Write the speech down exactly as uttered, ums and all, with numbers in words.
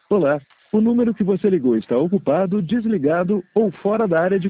Olá, o número que você ligou está ocupado, desligado ou fora da área de